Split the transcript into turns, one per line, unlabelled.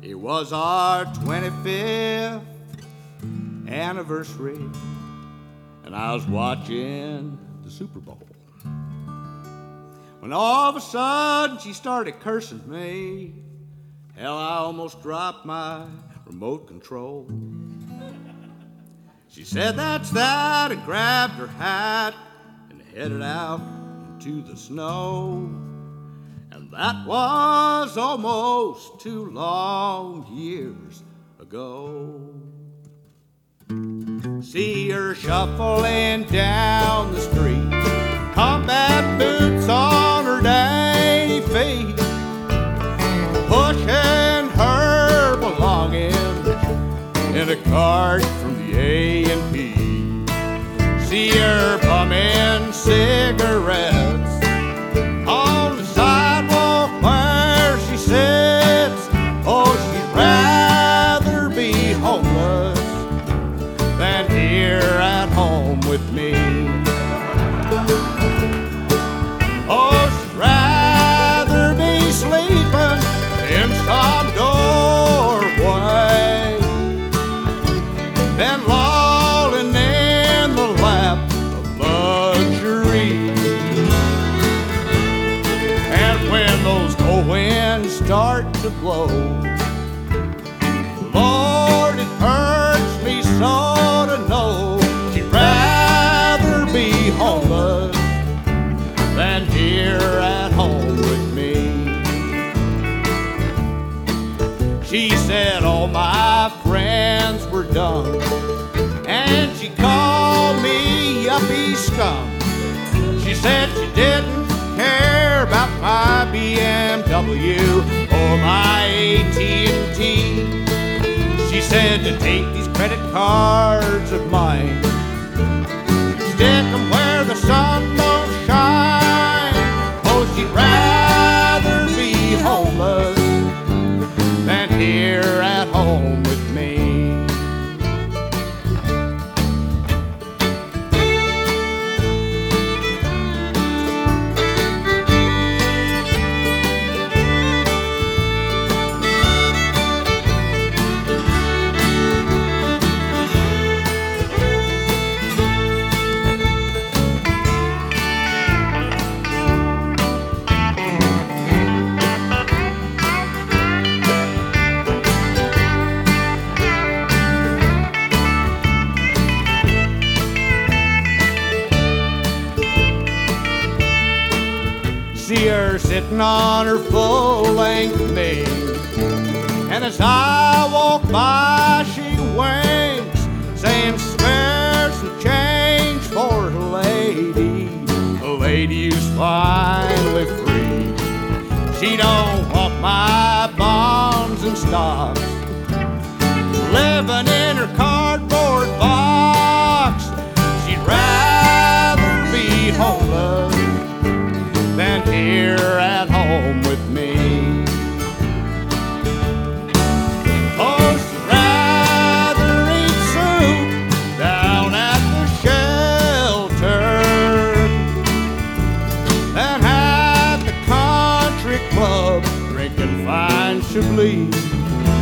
It was our 25th anniversary, and I was watching the Super Bowl when all of a sudden she started cursing me. Hell, I almost dropped my remote control. She said that's that and grabbed her hat and headed out into the snow. And that was almost 2 long years ago. See her shuffling down the street, combat boots on her dainty feet, pushing her belongings in a cart from the A&P. See her bumming cigarettes on the sidewalk where she sits. Oh, she'd rather be homeless than here at home with me. Oh, she'd rather be sleeping in some doorway than lolling in the lap of luxury. And when those cold winds start to blow, Lord, it hurts me so to know she'd rather be homeless than here at home with me. She said all my friends were dumb, and she called me yuppie scum. She said she didn't care about my BMW or my AT&T. She said to take these credit cards of mine, stick them where the sun don't shine. Oh, she'd rather be homeless than here at home with me. See her sitting on her full-length knee, and as I walk by she winks, saying spare some change for the lady who's finally free. She don't want my bonds and stocks, living in her cardboard box. She'd rather be homeless than here at home with me. Oh, she'd rather eat soup down at the shelter than at the country club drinking fine Chablis.